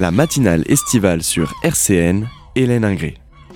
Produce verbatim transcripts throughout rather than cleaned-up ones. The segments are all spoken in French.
La matinale estivale sur R C N, Hélène Ingré.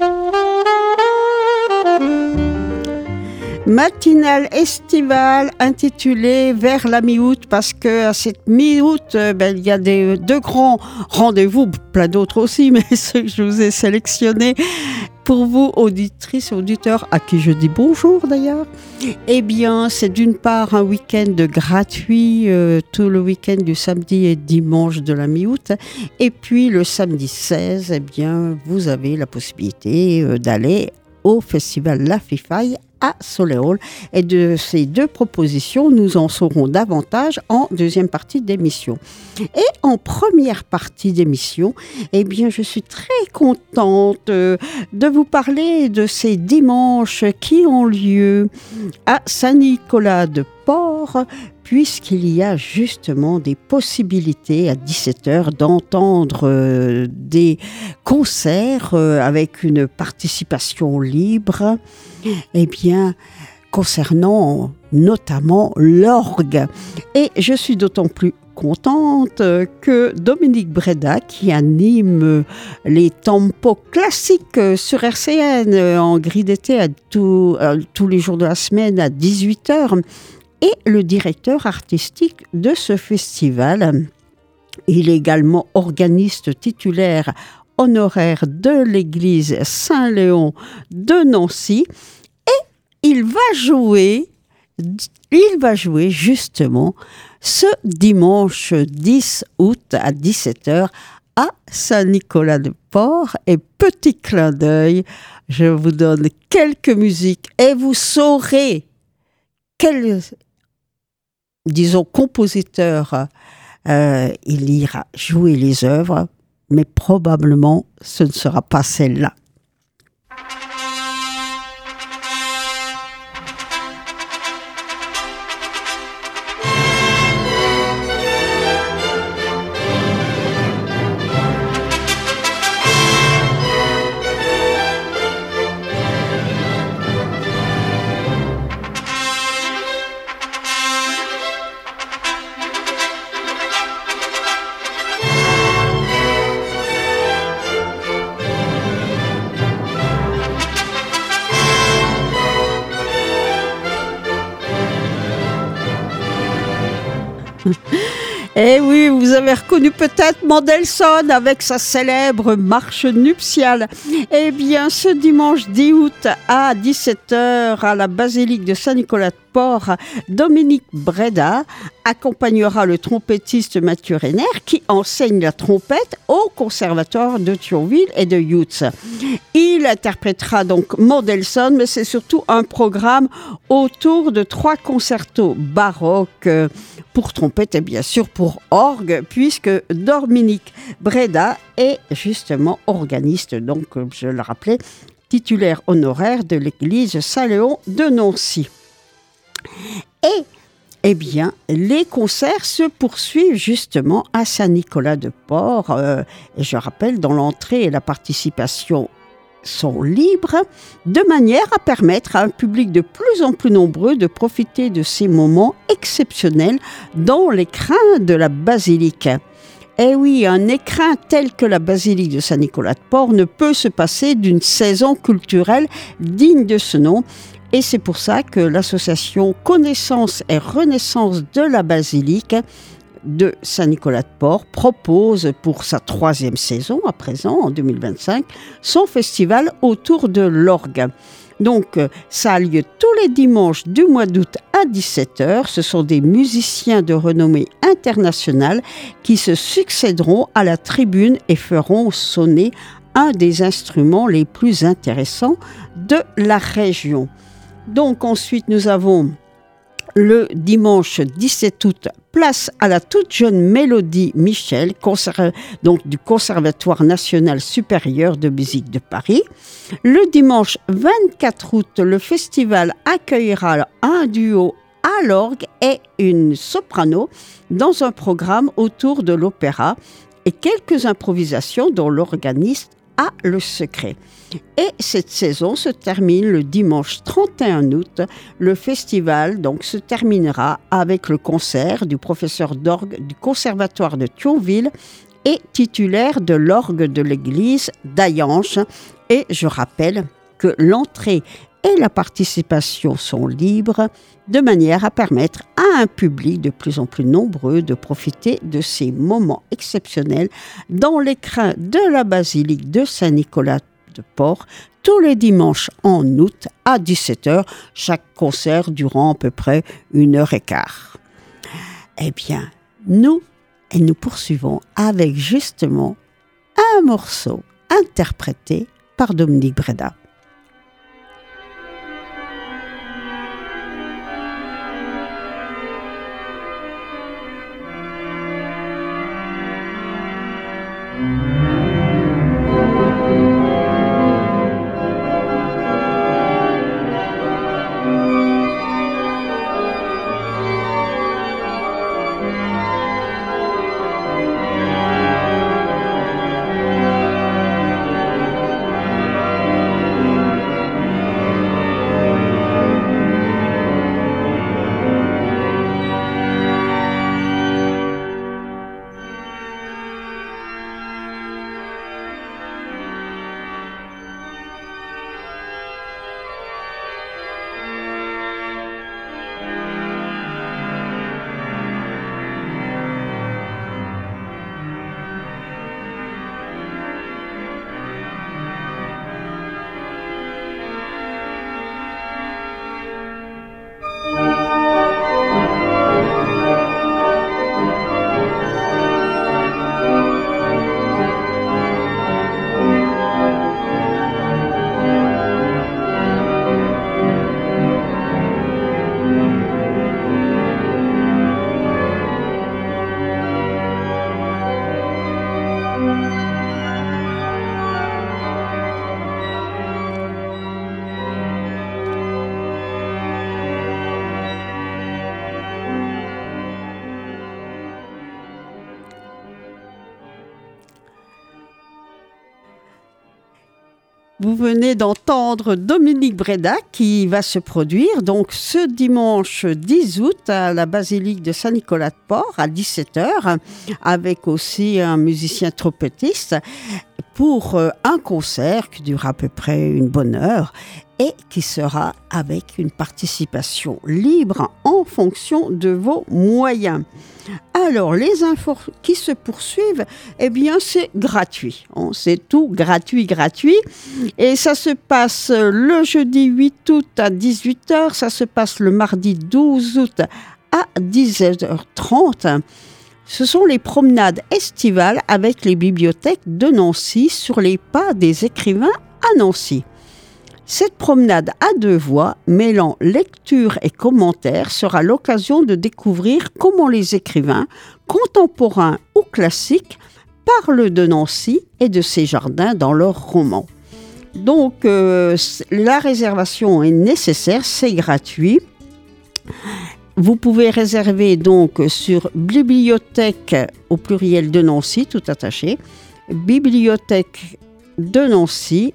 Matinale estivale intitulée Vers la mi-août, parce que à cette mi-août, euh, ben, il y a des, deux grands rendez-vous, plein d'autres aussi, mais ceux que je vous ai sélectionnés pour vous, auditrices et auditeurs, à qui je dis bonjour d'ailleurs. Eh bien, c'est d'une part un week-end gratuit, euh, tout le week-end du samedi et dimanche de la mi-août. Et puis le samedi seize, eh bien, vous avez la possibilité euh, d'aller au festival La Fifaille à Soleil-Hall. Et de ces deux propositions, nous en saurons davantage en deuxième partie d'émission. Et en première partie d'émission, eh bien, je suis très contente euh, de vous parler de ces dimanches qui ont lieu à Saint-Nicolas-de-Port, puisqu'il y a justement des possibilités à dix-sept heures d'entendre euh, des concerts euh, avec une participation libre, eh bien, concernant notamment l'orgue. Et je suis d'autant plus contente que Dominique Breda, qui anime les tempos classiques sur R C N en grille d'été à tout, euh, tous les jours de la semaine à dix-huit heures, est le directeur artistique de ce festival. Il est également organiste titulaire honoraire de l'église Saint-Léon de Nancy, et il va jouer, il va jouer justement ce dimanche dix août à dix-sept heures à Saint-Nicolas-de-Port. Et petit clin d'œil, je vous donne quelques musiques et vous saurez quel, disons, compositeur euh, il ira jouer les œuvres, mais probablement ce ne sera pas celle-là. Eh oui, vous avez reconnu peut-être Mendelssohn avec sa célèbre marche nuptiale. Eh bien, ce dimanche dix août à dix-sept heures à la basilique de Saint-Nicolas-de-Port, Dominique Breda accompagnera le trompettiste Mathieu Renner qui enseigne la trompette au conservatoire de Thionville et de Youth. Il interprétera donc Mendelssohn, mais c'est surtout un programme autour de trois concertos baroques pour trompette et bien sûr pour orgue, puisque Dominique Breda est justement organiste, donc je le rappelais, titulaire honoraire de l'église Saint-Léon de Nancy. Et eh bien, les concerts se poursuivent justement à Saint-Nicolas-de-Port. Euh, et je rappelle, dans l'entrée et la participation sont libres, de manière à permettre à un public de plus en plus nombreux de profiter de ces moments exceptionnels dans l'écrin de la basilique. Eh oui, un écrin tel que la basilique de Saint-Nicolas-de-Port ne peut se passer d'une saison culturelle digne de ce nom. Et c'est pour ça que l'association Connaissance et Renaissance de la basilique de Saint-Nicolas-de-Port propose pour sa troisième saison, à présent, en deux mille vingt-cinq, son festival autour de l'orgue. Donc, ça a lieu tous les dimanches du mois d'août à dix-sept heures. Ce sont des musiciens de renommée internationale qui se succéderont à la tribune et feront sonner un des instruments les plus intéressants de la région. Donc, ensuite, nous avons le dimanche dix-sept août, place à la toute jeune Mélodie Michel, conser- donc du Conservatoire national supérieur de musique de Paris. Le dimanche vingt-quatre août, le festival accueillera un duo à l'orgue et une soprano dans un programme autour de l'opéra et quelques improvisations dont l'organiste a le secret. Et cette saison se termine le dimanche trente et un août. Le festival donc se terminera avec le concert du professeur d'orgue du Conservatoire de Thionville est titulaire de l'orgue de l'église d'Ayange. Et je rappelle que l'entrée et la participation sont libres, de manière à permettre à un public de plus en plus nombreux de profiter de ces moments exceptionnels dans l'écrin de la basilique de Saint-Nicolas de Port, tous les dimanches en août à dix-sept heures, chaque concert durant à peu près une heure et quart. Eh bien, nous, et nous poursuivons avec justement un morceau interprété par Dominique Breda. Vous venez d'entendre Dominique Breda qui va se produire donc ce dimanche dix août à la basilique de Saint-Nicolas de Port à dix-sept heures avec aussi un musicien trompettiste pour un concert qui durera à peu près une bonne heure et qui sera avec une participation libre en fonction de vos moyens. Alors, les infos qui se poursuivent, eh bien, c'est gratuit. Hein, c'est tout gratuit, gratuit. Et ça se passe le jeudi huit août à dix-huit heures. Ça se passe le mardi douze août à dix-sept heures trente. Ce sont les promenades estivales avec les bibliothèques de Nancy sur les pas des écrivains à Nancy. Cette promenade à deux voies, mêlant lecture et commentaires, sera l'occasion de découvrir comment les écrivains, contemporains ou classiques, parlent de Nancy et de ses jardins dans leurs romans. Donc, euh, la réservation est nécessaire, c'est gratuit. Vous pouvez réserver donc sur bibliothèque au pluriel de Nancy, tout attaché, bibliothèque de Nancy.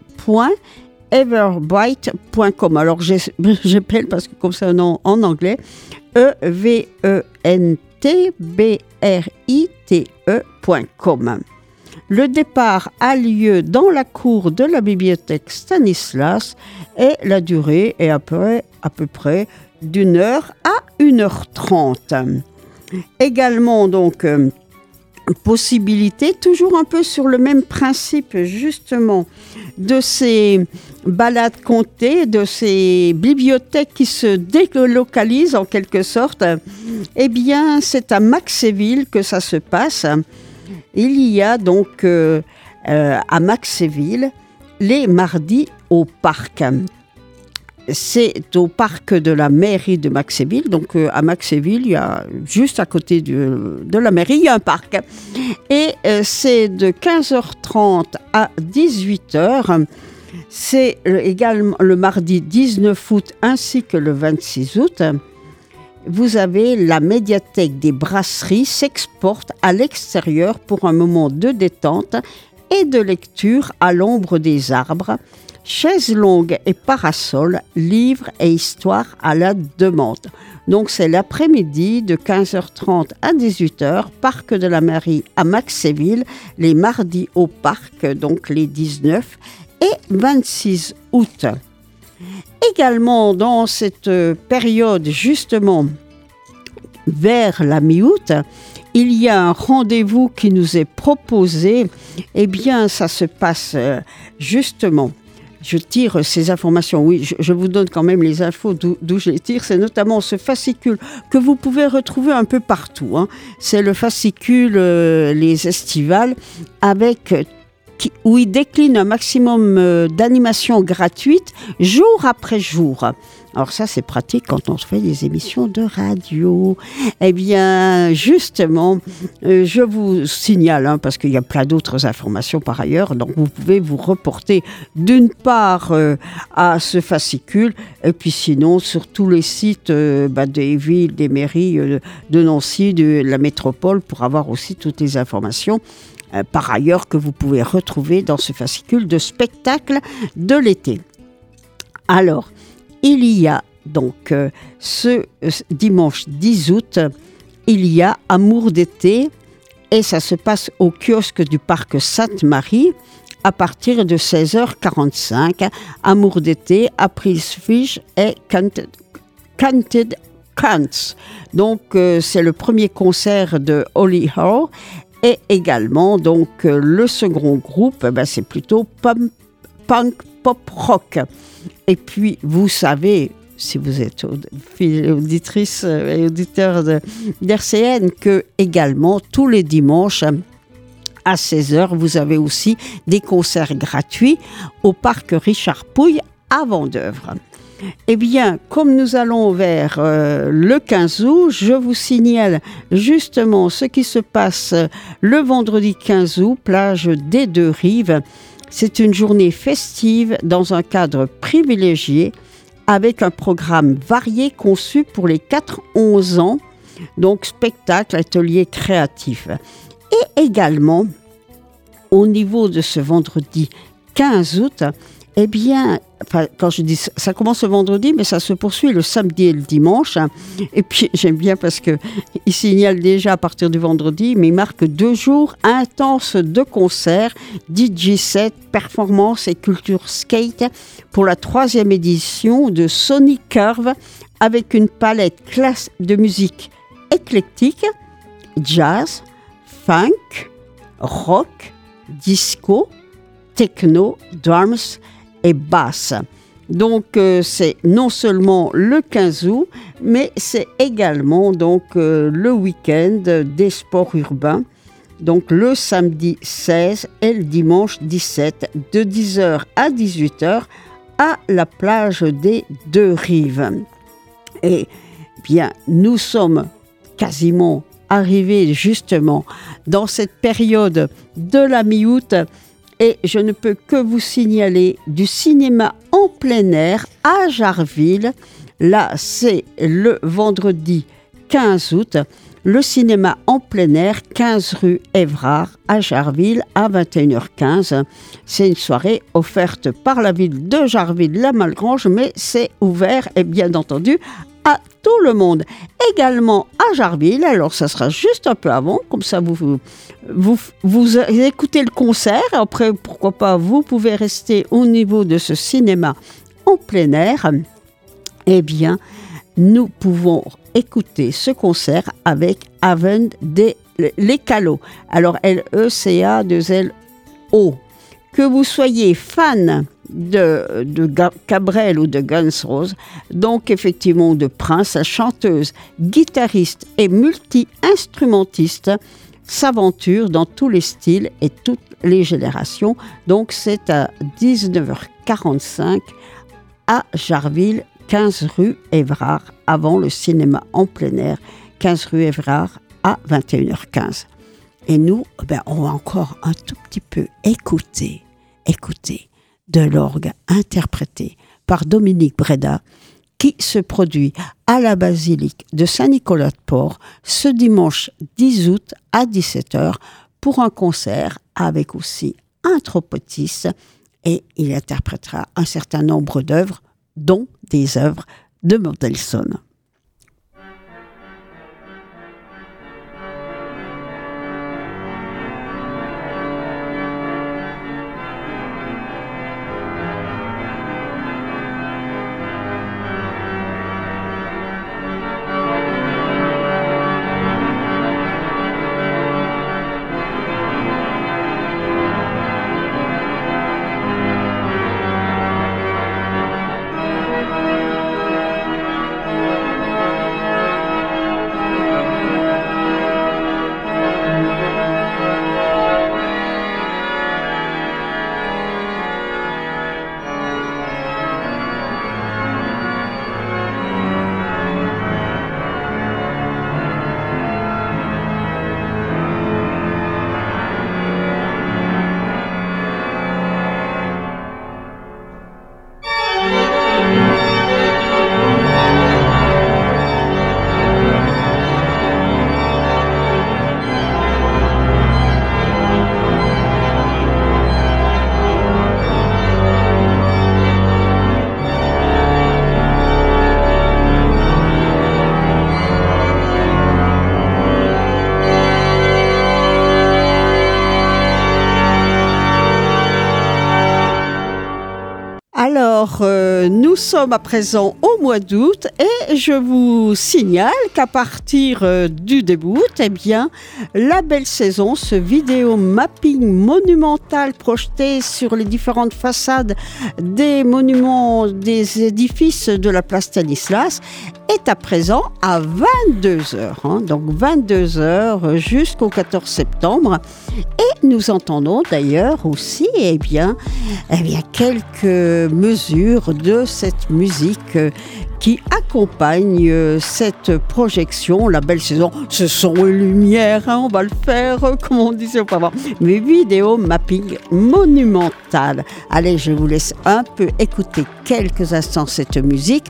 everbright point com. Alors, j'appelle parce que comme ça en, en anglais, E V E N T B R I T E point com. Le départ a lieu dans la cour de la bibliothèque Stanislas et la durée est à peu, à peu près d'une heure à une heure trente. Également, donc, euh, possibilité, toujours un peu sur le même principe, justement, de ces balades comptées, de ces bibliothèques qui se délocalisent en quelque sorte. Eh bien, c'est à Maxéville que ça se passe. Il y a donc euh, euh, à Maxéville les mardis au parc. C'est au parc de la mairie de Maxéville. Donc euh, à Maxéville, il y a juste à côté de, de la mairie, il y a un parc. Et euh, c'est de quinze heures trente à dix-huit heures. C'est également le mardi dix-neuf août ainsi que le vingt-six août. Vous avez la médiathèque des brasseries s'exporte à l'extérieur pour un moment de détente et de lecture à l'ombre des arbres. chaises longues et parasols, livres et histoires à la demande. Donc c'est l'après-midi de quinze heures trente à dix-huit heures, Parc de la Mairie à Maxéville, les mardis au parc, donc les dix-neuf et vingt-six août. Également dans cette période justement vers la mi-août, il y a un rendez-vous qui nous est proposé. Eh bien, ça se passe euh, justement. Je tire ces informations. Oui, je, je vous donne quand même les infos d'où, d'où je les tire. C'est notamment ce fascicule que vous pouvez retrouver un peu partout. Hein. C'est le fascicule euh, Les Estivales avec qui, où il décline un maximum euh, d'animations gratuites jour après jour. Alors ça, c'est pratique quand on fait des émissions de radio. Eh bien, justement, euh, je vous signale, hein, parce qu'il y a plein d'autres informations par ailleurs, donc vous pouvez vous reporter d'une part euh, à ce fascicule, et puis sinon sur tous les sites euh, bah, des villes, des mairies euh, de Nancy, de la métropole, pour avoir aussi toutes les informations. Euh, par ailleurs, que vous pouvez retrouver dans ce fascicule de spectacle de l'été. Alors, il y a donc euh, ce euh, dimanche dix août, il y a Amour d'été et ça se passe au kiosque du parc Sainte-Marie à partir de seize heures quarante-cinq. Amour d'été, April Fish et Canted, Canted Cants. Donc euh, c'est le premier concert de Holly Howe et également donc euh, le second groupe, ben, c'est plutôt punk, punk pop rock. Et puis, vous savez, si vous êtes auditrice et auditeur de, d'R C N, que également, tous les dimanches, à seize heures, vous avez aussi des concerts gratuits au parc Richard Pouille à Vendeuvre. Eh bien, comme nous allons vers euh, le quinze août, je vous signale justement ce qui se passe le vendredi quinze août, plage des Deux Rives. C'est une journée festive dans un cadre privilégié avec un programme varié conçu pour les quatre à onze ans, donc spectacle, atelier créatif. Et également, au niveau de ce vendredi quinze août, eh bien, enfin, quand je dis ça commence le vendredi, mais ça se poursuit le samedi et le dimanche. Et puis, j'aime bien parce qu'il signale déjà à partir du vendredi, mais il marque deux jours intenses de concerts, D J set, performance et culture skate pour la troisième édition de Sonic Curve avec une palette classe de musique éclectique, jazz, funk, rock, disco, techno, drums et basse. Donc euh, c'est non seulement le quinze août, mais c'est également donc euh, le week-end des sports urbains. Donc le samedi seize et le dimanche dix-sept, de dix heures à dix-huit heures, à la plage des Deux Rives. Et bien, nous sommes quasiment arrivés justement dans cette période de la mi-août. Et je ne peux que vous signaler du cinéma en plein air à Jarville. Là, c'est le vendredi quinze août. Le cinéma en plein air, quinze rue Évrard à Jarville à vingt et une heures quinze. C'est une soirée offerte par la ville de Jarville-la-Malgrange, mais c'est ouvert et bien entendu à tout le monde. Également à Jarville, alors ça sera juste un peu avant, comme ça vous, vous, vous, vous écoutez le concert, après pourquoi pas vous pouvez rester au niveau de ce cinéma en plein air. Eh bien, nous pouvons écouter ce concert avec Haven des Les Calots. Alors L E C A deux L O. Que vous soyez fan de, de Cabrel ou de Guns Roses, donc effectivement de Prince, la chanteuse, guitariste et multi-instrumentiste s'aventure dans tous les styles et toutes les générations. Donc c'est à dix-neuf heures quarante-cinq à Jarville, quinze rue Évrard, avant le cinéma en plein air, quinze rue Évrard à vingt et une heures quinze. Et nous, ben, on va encore un tout petit peu écouter, écouter de l'orgue interprété par Dominique Breda, qui se produit à la basilique de Saint-Nicolas-de-Port ce dimanche dix août à dix-sept heures pour un concert avec aussi un trompettiste et il interprétera un certain nombre d'œuvres, dont des œuvres de Mendelssohn. Alors, euh, nous sommes à présent au mois d'août et je vous signale qu'à partir euh, du début août, eh bien, la belle saison, ce vidéo mapping monumental projeté sur les différentes façades des monuments, des édifices de la place Stanislas, est à présent à vingt-deux heures. Hein, donc vingt-deux heures jusqu'au quatorze septembre. Et nous entendons d'ailleurs aussi eh bien, eh bien, quelques mesures de cette musique qui accompagne cette projection, la belle saison. Ce sont les lumières, hein, on va le faire, comme on disait auparavant. Mais vidéo mapping monumental. Allez, je vous laisse un peu écouter quelques instants cette musique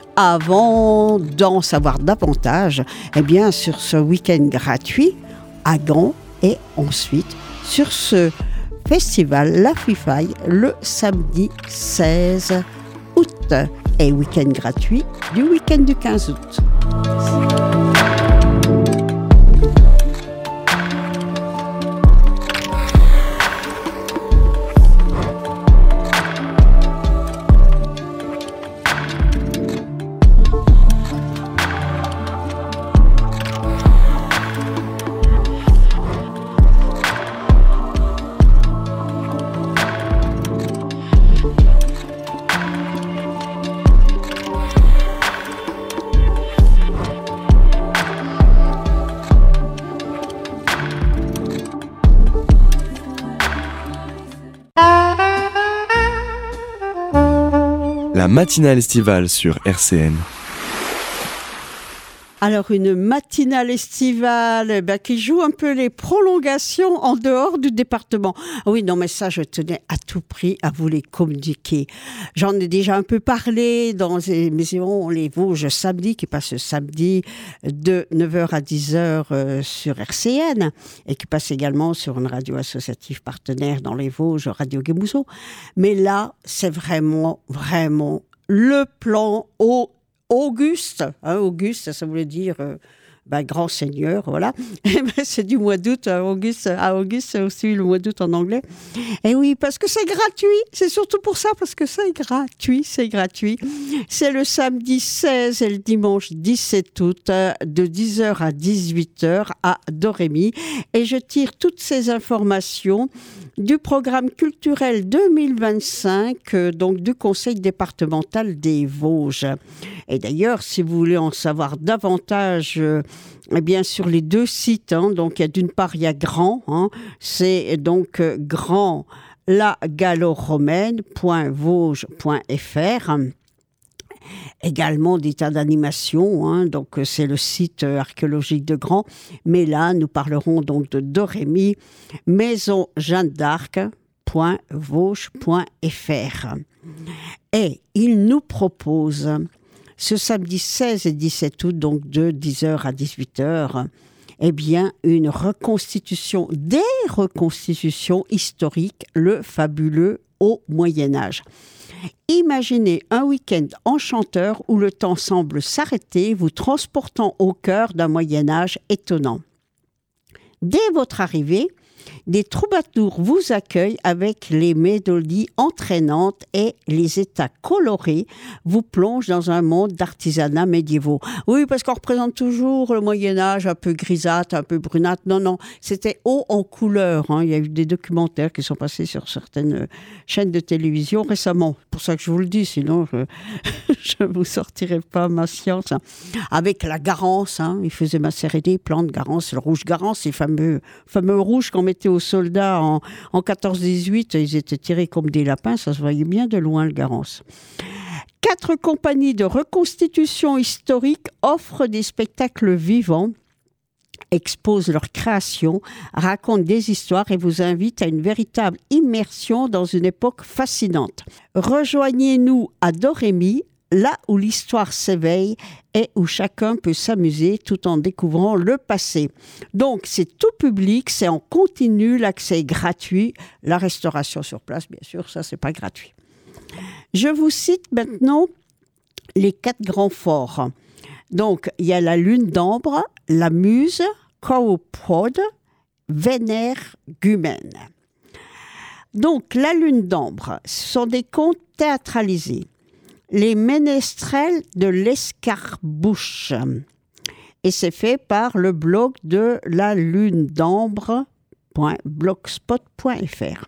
avant d'en savoir davantage eh bien, sur ce week-end gratuit à Gand et ensuite sur ce festival La Fouifaille le samedi seize août et week-end gratuit du week-end du quinze août. La matinale estivale sur R C N. Alors, une matinale estivale eh bien, qui joue un peu les prolongations en dehors du département. Oui, non, mais ça, je tenais à tout prix à vous les communiquer. J'en ai déjà un peu parlé dans l'émission Les Vosges samedi, qui passe samedi de neuf heures à dix heures euh, sur R C N et qui passe également sur une radio associative partenaire dans les Vosges, Radio Guémouzeau. Mais là, c'est vraiment, vraiment le plan au Auguste, hein, Auguste, ça voulait dire euh, ben, grand seigneur, voilà. Et ben, c'est du mois d'août, hein, Auguste, à Auguste, c'est aussi le mois d'août en anglais. Et oui, parce que c'est gratuit, c'est surtout pour ça, parce que c'est gratuit, c'est gratuit. C'est le samedi seize et le dimanche dix-sept août, de dix heures à dix-huit heures à Domremy. Et je tire toutes ces informations du programme culturel deux mille vingt-cinq, euh, donc du Conseil départemental des Vosges. Et d'ailleurs, si vous voulez en savoir davantage, euh, eh bien sur les deux sites, hein, donc il y a d'une part il y a Grand, hein, c'est donc euh, grand la gallo-romaine point vosges point f r. Également des tas d'animations, hein, donc c'est le site archéologique de Grand. Mais là, nous parlerons donc de Domremy, maison Jeanne d'Arc point vosges point f r. Et il nous propose ce samedi seize et dix-sept août, donc de dix heures à dix-huit heures, Eh bien, une reconstitution, des reconstitutions historiques, le fabuleux au Moyen-Âge. Imaginez un week-end enchanteur où le temps semble s'arrêter, vous transportant au cœur d'un Moyen-Âge étonnant. Dès votre arrivée, des troubadours vous accueillent avec les mélodies entraînantes et les états colorés vous plongent dans un monde d'artisanat médiévaux. Oui, parce qu'on représente toujours le Moyen-Âge un peu grisâtre, un peu brunâtre. Non, non, c'était haut en couleur. Hein. Il y a eu des documentaires qui sont passés sur certaines chaînes de télévision récemment. C'est pour ça que je vous le dis, sinon je ne vous sortirai pas ma science. Hein. Avec la garance, hein. Ils faisaient macérer des plantes, garance, le rouge garance, les fameux, fameux rouges qu'on mettait aux soldats en, en quatorze dix-huit, ils étaient tirés comme des lapins, ça se voyait bien de loin le Garance. Quatre compagnies de reconstitution historique offrent des spectacles vivants, exposent leurs créations, racontent des histoires et vous invitent à une véritable immersion dans une époque fascinante. Rejoignez-nous à Dorémy, là où l'histoire s'éveille et où chacun peut s'amuser tout en découvrant le passé. Donc, c'est tout public, c'est en continu, l'accès est gratuit. La restauration sur place, bien sûr, ça, c'est pas gratuit. Je vous cite maintenant les quatre grands forts. Donc, il y a la Lune d'Ambre, la Muse, Cowprod, Vénère-Gumène. Donc, la Lune d'Ambre, ce sont des contes théâtralisés. Les ménestrels de l'Escarbouche. Et c'est fait par le blog de la lune d'ambre point blogspot point f r.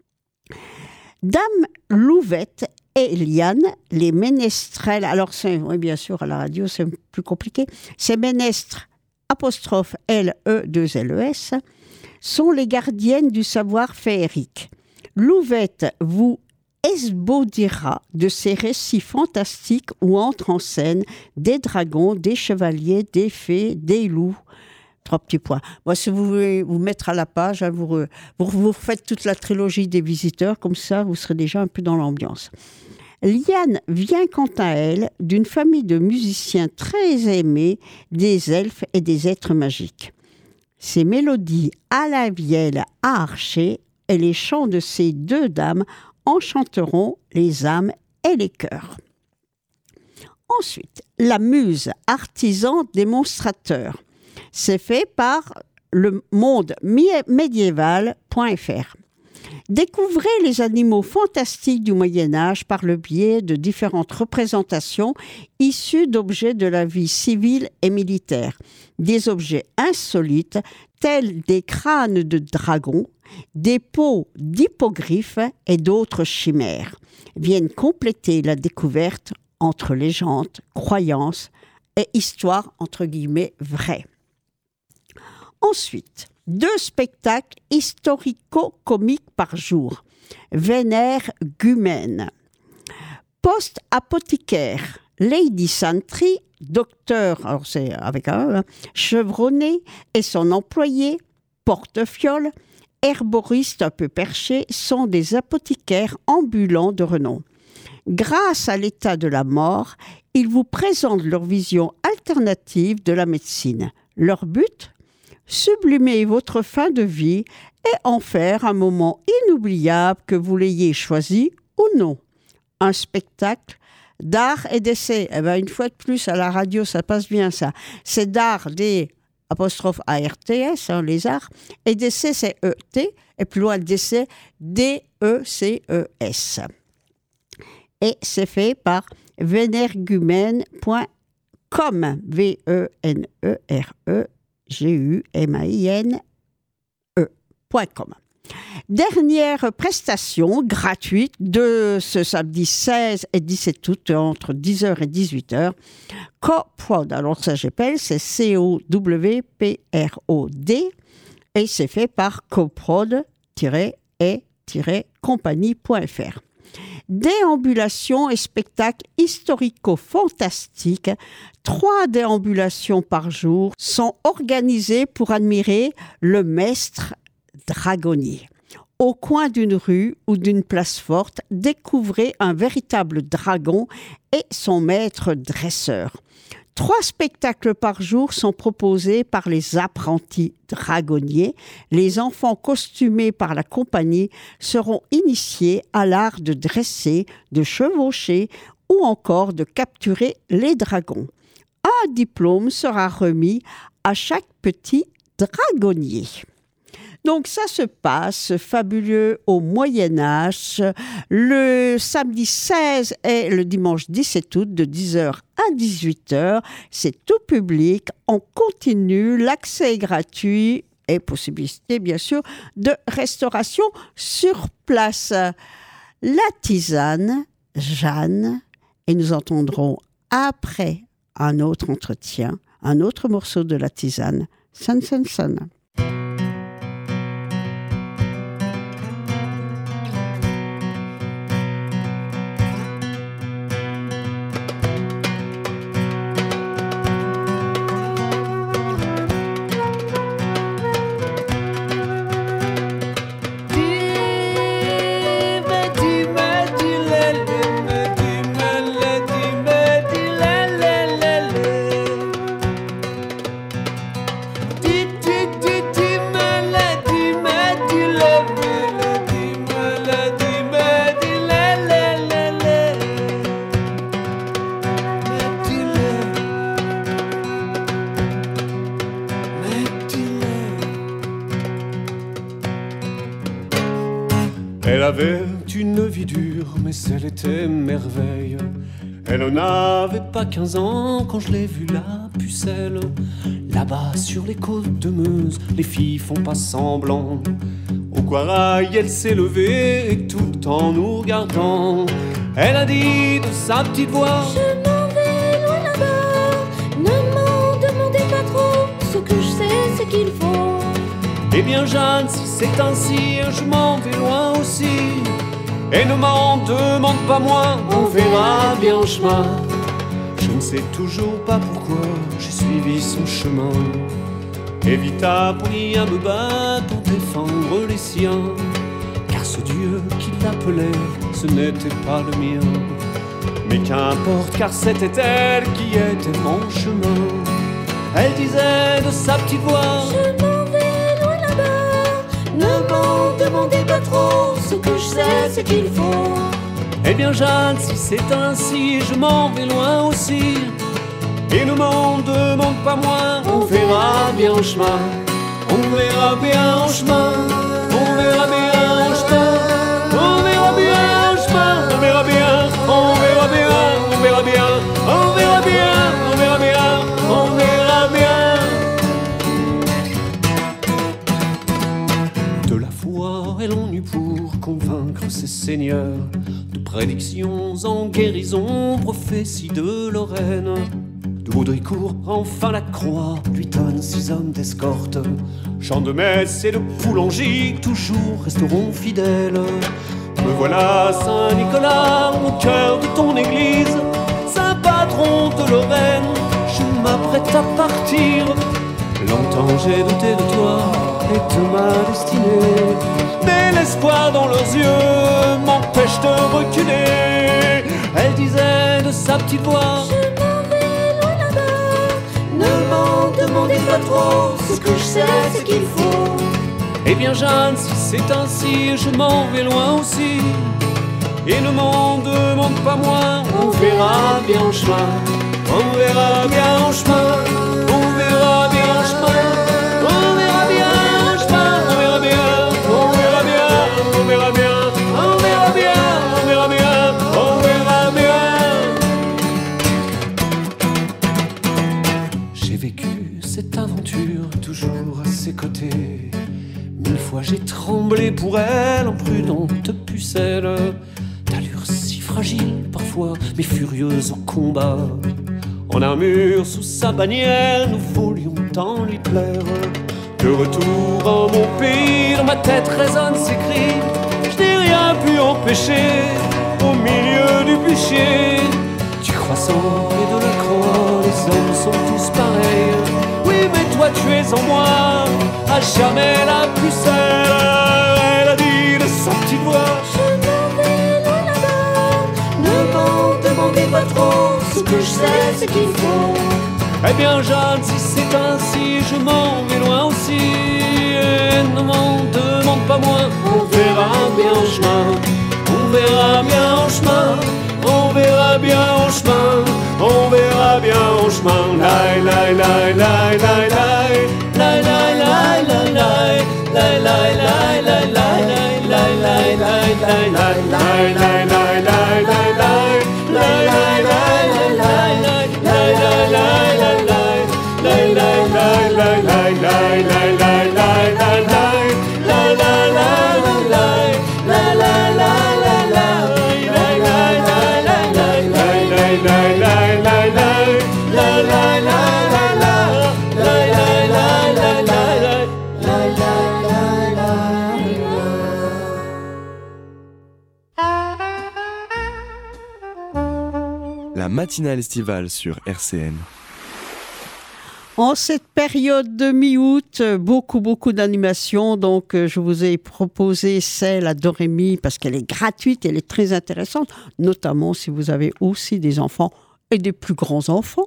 Dame Louvette et Liane, les ménestrels. Alors, c'est, oui, bien sûr, à la radio, c'est plus compliqué. Ces ménestres, apostrophe L E deux L E S, sont les gardiennes du savoir féerique. Louvette vous esbaudira de ces récits fantastiques où entrent en scène des dragons, des chevaliers, des fées, des loups. Trois petits points. Moi, si vous voulez vous mettre à la page, hein, vous, vous, vous faites toute la trilogie des visiteurs, comme ça, vous serez déjà un peu dans l'ambiance. Liane vient quant à elle d'une famille de musiciens très aimés, des elfes et des êtres magiques. Ses mélodies à la vielle à archer et les chants de ces deux dames enchanteront les âmes et les cœurs. Ensuite, la Muse, artisan démonstrateur. C'est fait par le monde médiéval point f r. Découvrez les animaux fantastiques du Moyen-Âge par le biais de différentes représentations issues d'objets de la vie civile et militaire. Des objets insolites tels des crânes de dragons, des peaux d'hippogriffes et d'autres chimères viennent compléter la découverte entre légendes, croyances et histoires entre guillemets vraies. Ensuite, deux spectacles historico-comiques par jour. Vénère-Gumène. Poste-apothicaire. Lady Santry, docteur, alors c'est avec un, hein, chevronné, et son employé, porte-fiole, herboristes un peu perchés, sont des apothicaires ambulants de renom. Grâce à l'état de la mort, ils vous présentent leur vision alternative de la médecine. Leur but ? Sublimer votre fin de vie et en faire un moment inoubliable que vous l'ayez choisi ou non. Un spectacle d'art et d'essai. Eh ben, une fois de plus, à la radio, ça passe bien ça. C'est d'art des apostrophe A R T S, hein, les arts, et d'essai, c'est E T, et plus loin d'essai, D E C E S. Et c'est fait par vénère-gumène point com, V E N E R E G U M A I N E point com. Dernière prestation gratuite de ce samedi seize et dix-sept août entre dix heures et dix-huit heures. Cowprod, alors ça j'appelle, c'est C O W P R O D et c'est fait par cowprod tiret et tiret compagnie point f r. Déambulations et spectacles historico-fantastiques. Trois déambulations par jour sont organisées pour admirer le maître dragonnier. Au coin d'une rue ou d'une place forte, découvrez un véritable dragon et son maître dresseur. Trois spectacles par jour sont proposés par les apprentis dragonniers. Les enfants costumés par la compagnie seront initiés à l'art de dresser, de chevaucher ou encore de capturer les dragons. Un diplôme sera remis à chaque petit dragonnier. Donc ça se passe fabuleux au Moyen-Âge, le samedi seize et le dimanche dix-sept août de dix heures à dix-huit heures. C'est tout public, on continue, l'accès est gratuit et possibilité bien sûr de restauration sur place. La tisane, Jeanne, et nous entendrons après un autre entretien, un autre morceau de la tisane, San San San. Elle avait une vie dure, mais elle était merveille. Elle n'avait pas quinze ans quand je l'ai vue, la pucelle. Là-bas sur les côtes de Meuse, les filles font pas semblant. Au Guaraï, elle s'est levée et tout en nous regardant, elle a dit de sa petite voix: je m'en vais loin là-bas, ne m'en demandez pas trop, ce que je sais c'est qu'il faut. Eh bien Jeanne, si c'est ainsi, je m'en vais loin aussi. Et ne m'en demande pas moins, on verra bien en chemin. Je ne sais toujours pas pourquoi j'ai suivi son chemin. Et vite appris à me battre pour défendre les siens. Car ce Dieu qui l'appelait, ce n'était pas le mien. Mais qu'importe, car c'était elle qui était mon chemin. Elle disait de sa petite voix: je m'en vais loin là-bas, ne m'en demandez pas trop, ce que je sais c'est qu'il faut. Eh bien Jeanne, si c'est ainsi, je m'en vais loin aussi. Et ne m'en demande pas moins, on verra bien en chemin. On verra bien en chemin, on verra bien en chemin. On verra bien en chemin, on verra bien, on verra bien, on verra bien, on verra bien, on verra bien, on verra bien. De la foi, elle en eut pour convaincre ses seigneurs. De prédictions en guérison, prophéties de Lorraine. De Baudricourt, enfin la croix, lui donne six hommes d'escorte. Chants de messe et de boulangerie, toujours resteront fidèles. Me voilà Saint-Nicolas, au cœur de ton église. Saint patron de Lorraine, je m'apprête à partir. Longtemps j'ai douté de toi et de ma destinée, mais l'espoir dans leurs yeux m'empêche de reculer. Elle disait de sa petite voix: je m'en vais loin là-bas, ne m'en demandez pas trop, ce que je sais c'est qu'il faut. Eh bien Jeanne, si c'est ainsi, je m'en vais loin aussi. Et ne m'en demande pas moins, on verra bien en chemin. On verra bien en chemin, on verra bien en chemin. On verra bien en chemin, on verra bien, on verra bien, on verra bien, on verra bien, on verra bien, on verra bien. J'ai vécu cette aventure toujours à ses côtés. Mille fois j'ai tremblé pour elle en prudente pucelle. D'allure si fragile parfois, mais furieuse au combat. En armure sous sa bannière, nous voulions tant lui plaire. De retour en mon pays, dans ma tête résonnent ses cris. Je n'ai rien pu empêcher au milieu du bûcher. Du croissant et de la croix, les hommes sont tous pareils. Oui, mais toi tu es en moi, à jamais la pucelle. Elle a dit de sa petite voix: je m'en vais loin là-bas, ne m'en demandez pas trop, ce que je sais c'est qu'il faut. Eh bien Jeanne, si c'est ainsi, je m'en vais loin aussi. Et ne m'en demande pas moins, on verra bien en chemin. On verra bien en chemin, on verra bien en chemin, on verra bien en chemin. Lai lai lai lai lai lai, lai lai lai lai lai, lai lai lai lai lai, lai lai lai lai lai, lai lai lai lai lai, lai lai lai lai lai, lai lai lai lai lai, lai lai lai lai lai, lai lai lai lai lai, lai lai lai lai lai, lai lai lai La matinale estivale sur R C N. En cette période de mi-août, beaucoup, beaucoup d'animations. Donc, je vous ai proposé celle à Dorémy parce qu'elle est gratuite, elle est très intéressante, notamment si vous avez aussi des enfants et des plus grands enfants.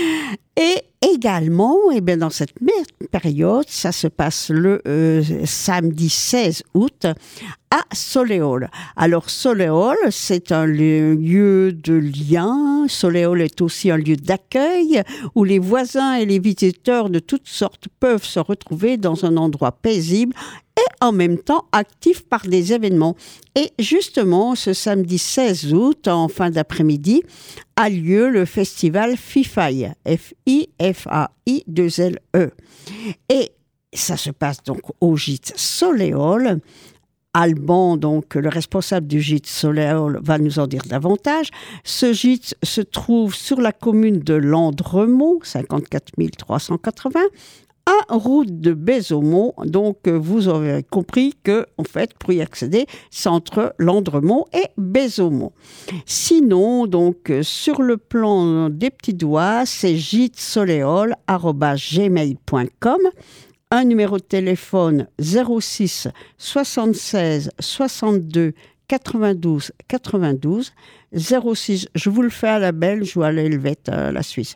Et également, eh bien, dans cette même période, ça se passe le euh, samedi seize août à Soleol. Alors, Soleol, c'est un lieu de lien. Soleol est aussi un lieu d'accueil où les voisins et les visiteurs de toutes sortes peuvent se retrouver dans un endroit paisible et en même temps actif par des événements. Et justement, ce samedi seize août, en fin d'après-midi, a lieu le festival FIFAI, F I F A I deux L E. Et ça se passe donc au gîte Soleol. Alban, donc le responsable du gîte Soleol, va nous en dire davantage. Ce gîte se trouve sur la commune de Landremont, cinquante-quatre mille trois cent quatre-vingts, à route de Bézaumont. Donc, vous aurez compris que, en fait, pour y accéder, c'est entre Landremont et Bézaumont. Sinon, donc, sur le plan des petits doigts, c'est gîtesoleol arobase gmail point com. Un numéro de téléphone zéro six soixante-seize soixante-deux quatre-vingt-douze quatre-vingt-douze. zéro six, je vous le fais à la belge ou à l'helvète, à la Suisse.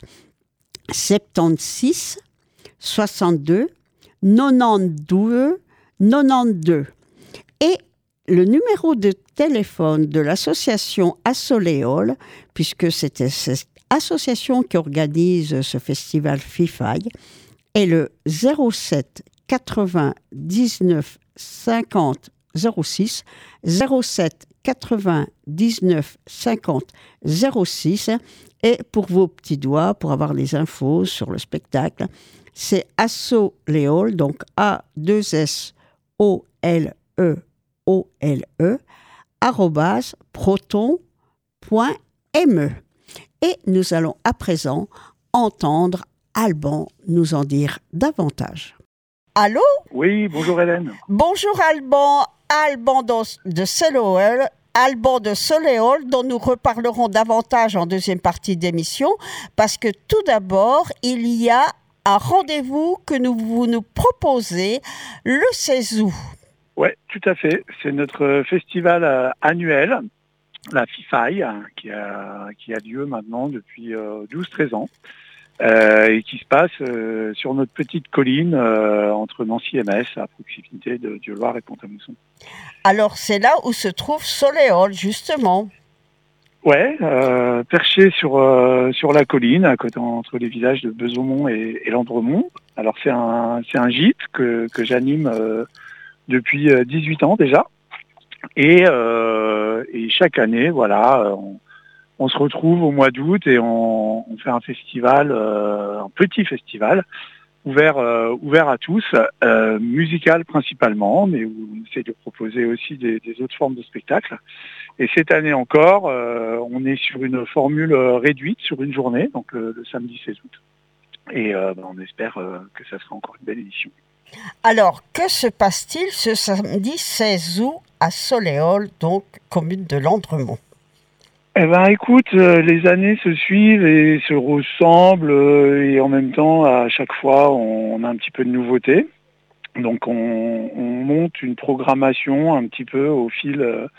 soixante-seize soixante-deux quatre-vingt-douze quatre-vingt-douze. Et le numéro de téléphone de l'association Assoléol, puisque c'était cette association qui organise ce festival FIFAI, est le zéro sept quatre-vingt-dix-neuf cinquante zéro six, zéro sept quatre-vingt-dix-neuf cinquante zéro six. Et pour vos petits doigts, pour avoir les infos sur le spectacle, c'est Assoléol, donc A deux S O L E O L E, arrobase proton point M E. Et nous allons à présent entendre Alban nous en dire davantage. Allô ? Oui, bonjour Hélène. Bonjour Alban, Alban de Soleol, Alban de Soleol, dont nous reparlerons davantage en deuxième partie d'émission, parce que tout d'abord, il y a un rendez-vous que nous, vous nous proposez le seize août. Oui, tout à fait. C'est notre festival euh, annuel, la FIFAI, hein, qui, a, qui a lieu maintenant depuis euh, douze treize ans. Euh, et qui se passe euh, sur notre petite colline euh, entre Nancy et Metz, à proximité de Dieulouard et Pont-à-Mousson. Alors c'est là où se trouve Soleol, justement. Ouais, euh, perché sur euh, sur la colline, à côté entre les villages de Bézaumont et, et Landremont. Alors c'est un c'est un gîte que que j'anime euh, depuis dix-huit ans déjà, et euh, et chaque année, voilà. On, On se retrouve au mois d'août et on, on fait un festival, euh, un petit festival, ouvert, euh, ouvert à tous, euh, musical principalement, mais où on essaie de proposer aussi des, des autres formes de spectacles. Et cette année encore, euh, on est sur une formule réduite sur une journée, donc euh, le samedi seize août. Et euh, ben, on espère euh, que ça sera encore une belle édition. Alors, que se passe-t-il ce samedi seize août à Soleol, donc commune de Landremont ? Eh ben, écoute, euh, les années se suivent et se ressemblent euh, et en même temps, à chaque fois, on, on a un petit peu de nouveauté. Donc, on, on monte une programmation un petit peu au fil euh,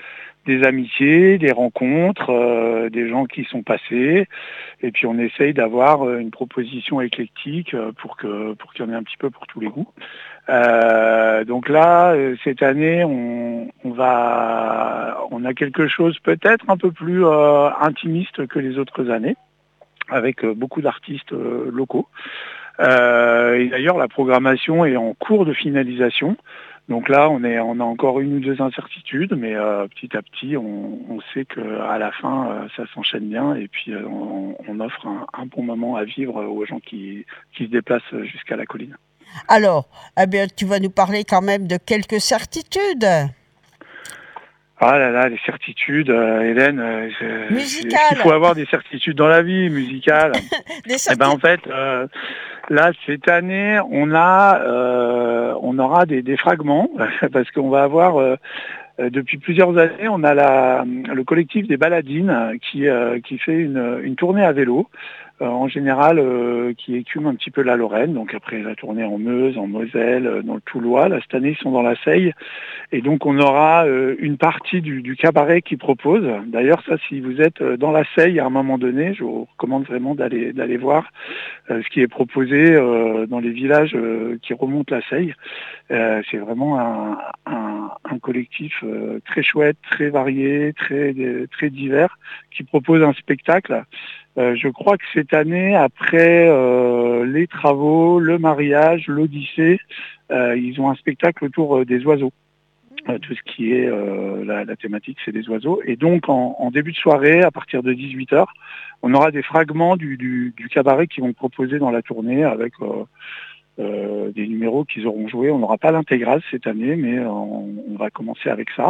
des amitiés, des rencontres, euh, des gens qui sont passés, et puis on essaye d'avoir une proposition éclectique pour que pour qu'il y en ait un petit peu pour tous les goûts. Euh, donc là, cette année, on, on va, on a quelque chose peut-être un peu plus euh, intimiste que les autres années, avec beaucoup d'artistes euh, locaux. Euh, et d'ailleurs, la programmation est en cours de finalisation. Donc là, on est, on a encore une ou deux incertitudes, mais euh, petit à petit, on, on sait qu'à la fin, euh, ça s'enchaîne bien, et puis euh, on, on offre un, un bon moment à vivre aux gens qui, qui se déplacent jusqu'à la colline. Alors, eh bien, tu vas nous parler quand même de quelques certitudes. Ah là là, les certitudes, euh, Hélène, euh, c'est, musicales. Il faut avoir des certitudes dans la vie, musicales. Des certitudes. Eh ben en fait, euh, là cette année, on a, euh, on aura des, des fragments parce qu'on va avoir euh, depuis plusieurs années, on a la, le collectif des Baladines qui, euh, qui fait une, une tournée à vélo. Euh, en général, euh, qui écume un petit peu la Lorraine, donc après la tournée en Meuse, en Moselle, euh, dans le Toulois. Là, cette année, ils sont dans la Seille. Et donc, on aura euh, une partie du, du cabaret qu'ils proposent. D'ailleurs, ça, si vous êtes dans la Seille à un moment donné, je vous recommande vraiment d'aller d'aller voir euh, ce qui est proposé euh, dans les villages euh, qui remontent la Seille. Euh, c'est vraiment un, un, un collectif euh, très chouette, très varié, très, très divers, qui propose un spectacle. Euh, je crois que cette année, après euh, les travaux, le mariage, l'Odyssée, euh, ils ont un spectacle autour euh, des oiseaux. Euh, tout ce qui est euh, la, la thématique, c'est des oiseaux. Et donc, en, en début de soirée, à partir de dix-huit heures, on aura des fragments du, du, du cabaret qu'ils vont proposer dans la tournée avec euh, euh, des numéros qu'ils auront joués. On n'aura pas l'intégrale cette année, mais on, on va commencer avec ça.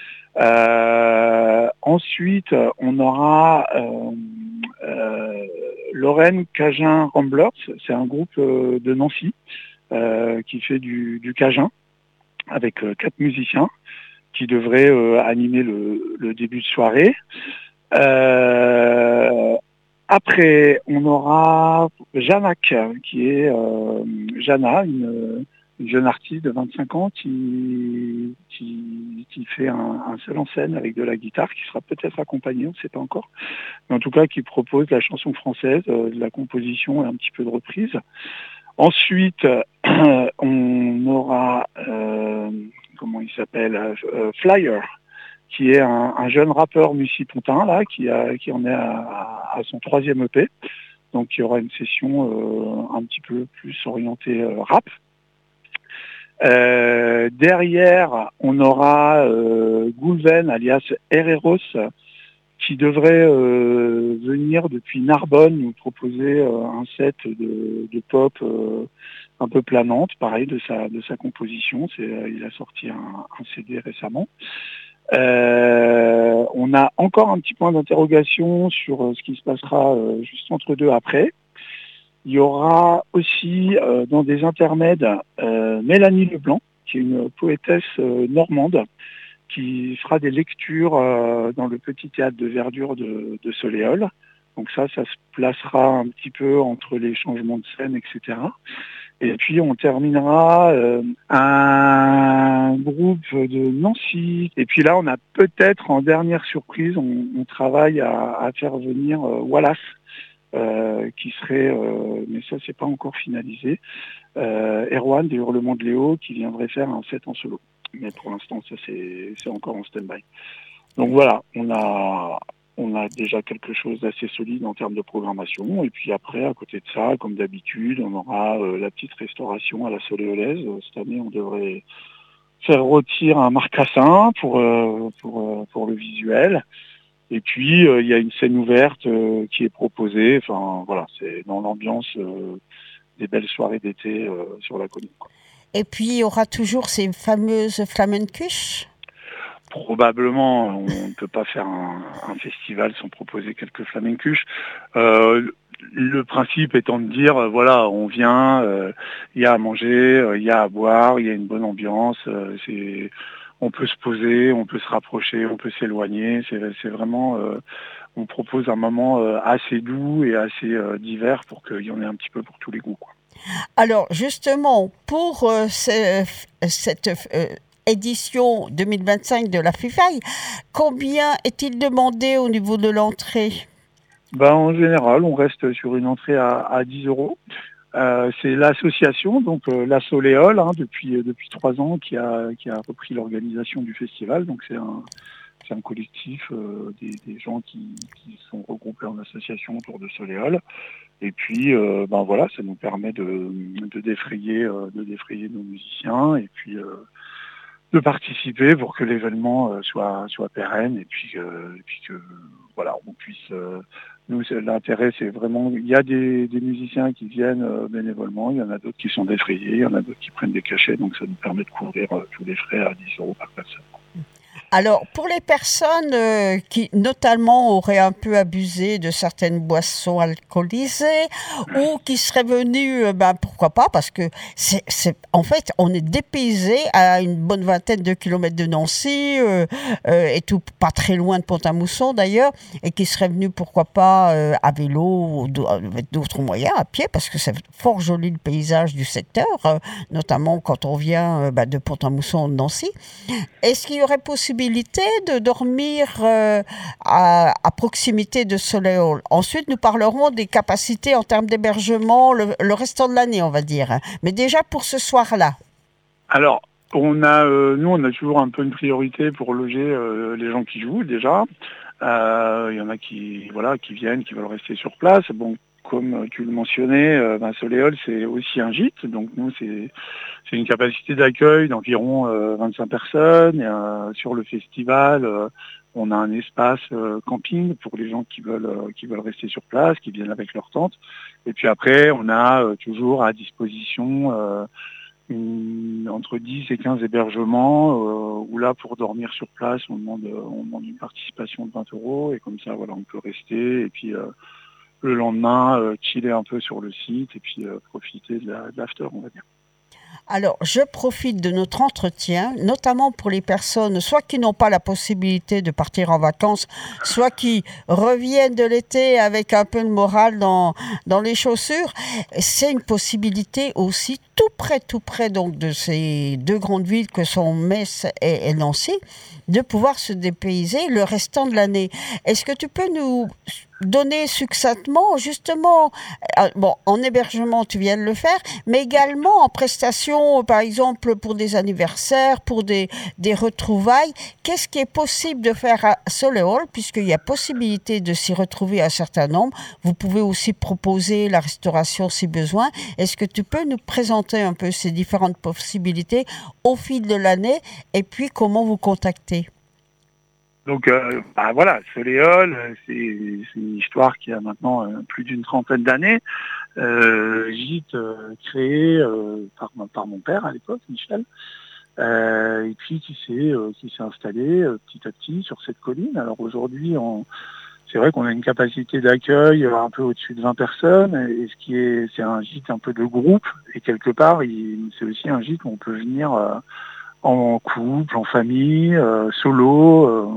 Euh, ensuite, on aura euh, euh, Lorraine Cajun Ramblers. C'est un groupe euh, de Nancy euh, qui fait du, du Cajun avec euh, quatre musiciens qui devraient euh, animer le, le début de soirée. Euh, après, on aura Janac, qui est euh, Jana, une, une jeune artiste de vingt-cinq ans qui, qui, qui fait un, un seul en scène avec de la guitare, qui sera peut-être accompagnée, on ne sait pas encore, mais en tout cas qui propose de la chanson française, euh, de la composition et un petit peu de reprise. Ensuite, euh, on aura, euh, comment il s'appelle, euh, Flyer, qui est un, un jeune rappeur musipontain là, qui, a, qui en est à, à son troisième E P. Donc il y aura une session euh, un petit peu plus orientée euh, rap. Euh, derrière, on aura euh, Goulven, alias Herreros, qui devrait euh, venir depuis Narbonne nous proposer euh, un set de, de pop euh, un peu planante, pareil de sa de sa composition. C'est, euh, il a sorti un, un C D récemment. Euh, on a encore un petit point d'interrogation sur euh, ce qui se passera euh, juste entre deux après. Il y aura aussi euh, dans des intermèdes euh, Mélanie Leblanc, qui est une poétesse euh, normande, qui fera des lectures euh, dans le petit théâtre de verdure de, de Soléol. Donc ça, ça se placera un petit peu entre les changements de scène, et cetera. Et puis on terminera euh, un groupe de Nancy. Et puis là, on a peut-être en dernière surprise, on, on travaille à, à faire venir euh, Wallace, euh, qui serait, euh, mais ça c'est pas encore finalisé, euh, Erwan des Hurlements de Léo, qui viendrait faire un set en solo. Mais pour l'instant, ça c'est, c'est encore en stand-by. Donc voilà, on a, on a déjà quelque chose d'assez solide en termes de programmation. Et puis après, à côté de ça, comme d'habitude, on aura euh, la petite restauration à la Soléolaise. Cette année, on devrait faire rôtir un marcassin pour, euh, pour, euh, pour le visuel. Et puis, euh, il y a une scène ouverte euh, qui est proposée. Enfin, voilà, c'est dans l'ambiance euh, des belles soirées d'été euh, sur la colline, quoi. Et puis, il y aura toujours ces fameuses Flamencuches. Probablement, on ne peut pas faire un, un festival sans proposer quelques flamencuches. Euh, le principe étant de dire, euh, voilà, on vient, il euh, y a à manger, il euh, y a à boire, il y a une bonne ambiance, euh, c'est, on peut se poser, on peut se rapprocher, on peut s'éloigner. C'est, c'est vraiment, euh, on propose un moment euh, assez doux et assez euh, divers pour qu'il y en ait un petit peu pour tous les goûts, quoi. Alors justement, pour euh, ce, cette, euh, édition deux mille vingt-cinq de la FIFAI. Combien est-il demandé au niveau de l'entrée ? Ben, en général, on reste sur une entrée à, à dix euros. Euh, c'est l'association, donc euh, la Soléole, hein, depuis, depuis trois ans, qui a, qui a repris l'organisation du festival. Donc c'est un, c'est un collectif, euh, des, des gens qui, qui sont regroupés en association autour de Soléole. Et puis, euh, ben voilà, ça nous permet de, de, défrayer, euh, de défrayer nos musiciens et puis euh, de participer pour que l'événement euh, soit, soit pérenne et puis, euh, et puis que voilà, on puisse... Euh, Nous, l'intérêt, c'est vraiment, il y a des, des musiciens qui viennent euh, bénévolement, il y en a d'autres qui sont défrayés, il y en a d'autres qui prennent des cachets, donc ça nous permet de couvrir euh, tous les frais à dix euros par personne. Alors, pour les personnes euh, qui, notamment, auraient un peu abusé de certaines boissons alcoolisées ou qui seraient venues, euh, ben, pourquoi pas, parce que, c'est, c'est, en fait, on est dépaysé à une bonne vingtaine de kilomètres de Nancy euh, euh, et tout, pas très loin de Pont-à-Mousson d'ailleurs, et qui seraient venus, pourquoi pas, euh, à vélo ou avec d'autres moyens, à pied, parce que c'est fort joli le paysage du secteur, euh, notamment quand on vient euh, ben, de Pont-à-Mousson, de Nancy. Est-ce qu'il y aurait possibilité de dormir euh, à, à proximité de Soleil-Hall? Ensuite, nous parlerons des capacités en termes d'hébergement le, le restant de l'année, on va dire. Mais déjà pour ce soir-là. Alors, on a, euh, nous, on a toujours un peu une priorité pour loger euh, les gens qui jouent déjà. Il euh, y en a qui, voilà, qui viennent, qui veulent rester sur place. Bon, comme tu le mentionnais, euh, ben, Soleil-Hall, c'est aussi un gîte. Donc nous, c'est, c'est une capacité d'accueil d'environ euh, vingt-cinq personnes. Et, euh, sur le festival, euh, on a un espace euh, camping pour les gens qui veulent, euh, qui veulent rester sur place, qui viennent avec leur tente. Et puis après, on a euh, toujours à disposition euh, une, entre dix et quinze hébergements euh, où là, pour dormir sur place, on demande, on demande une participation de vingt euros. Et comme ça, voilà, on peut rester. Et puis... Euh, le lendemain, euh, chiller un peu sur le site et puis euh, profiter de, la, de l'after, on va dire. Alors, je profite de notre entretien, notamment pour les personnes, soit qui n'ont pas la possibilité de partir en vacances, soit qui reviennent de l'été avec un peu le moral dans, dans les chaussures. C'est une possibilité aussi, tout près, tout près donc de ces deux grandes villes que sont Metz et, et Nancy, de pouvoir se dépayser le restant de l'année. Est-ce que tu peux nous donner succinctement, justement, euh, bon, en hébergement, tu viens de le faire, mais également en prestations, par exemple, pour des anniversaires, pour des, des retrouvailles, qu'est-ce qui est possible de faire à Soleil-Hall, puisqu'il y a possibilité de s'y retrouver un certain nombre. Vous pouvez aussi proposer la restauration si besoin. Est-ce que tu peux nous présenter un peu ces différentes possibilités au fil de l'année et puis comment vous contacter? Donc euh, bah voilà, Soleil-Hall, c'est, c'est une histoire qui a maintenant euh, plus d'une trentaine d'années. Euh, gîte euh, créé euh, par, par mon père à l'époque, Michel, euh, et puis qui s'est, euh, qui s'est installé euh, petit à petit sur cette colline. Alors aujourd'hui, on, c'est vrai qu'on a une capacité d'accueil un peu au-dessus de vingt personnes, et ce qui est, c'est un gîte un peu de groupe, et quelque part, il, c'est aussi un gîte où on peut venir euh, en couple, en famille, euh, solo, euh,